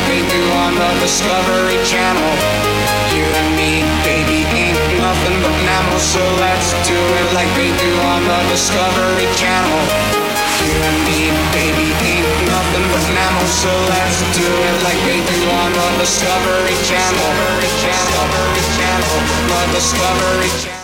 like they do on the Discovery Channel. You and me, baby, ain't nothing but mammals, so let's do it like they do on the Discovery Channel. You and me, baby, ain't nothing but mammals, so let's do it like they do on the Discovery Channel. The Discovery Channel.